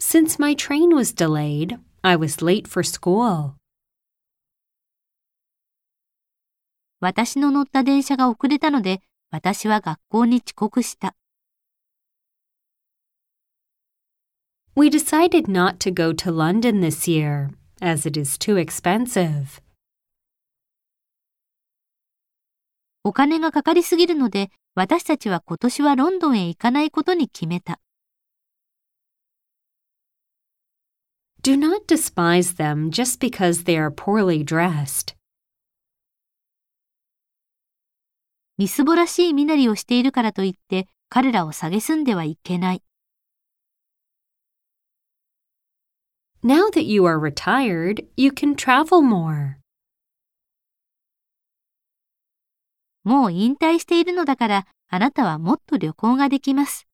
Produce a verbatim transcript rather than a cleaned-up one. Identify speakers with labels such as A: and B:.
A: Since my train was delayed, I was late for school.
B: 私の乗った電車が遅れたので、私は学校に遅刻した。
A: We decided not to go to London this year, as it is too expensive.
B: お金がかかりすぎるので、私たちは今年はロンドンへ行かないことに決めた。
A: Do not despise them just because they are poorly dressed.
B: みすぼらしい身なりをしているからといって、彼らを蔑んではいけない。
A: Now that you are retired, you can travel more.
B: もう引退しているのだから、あなたはもっと旅行ができます。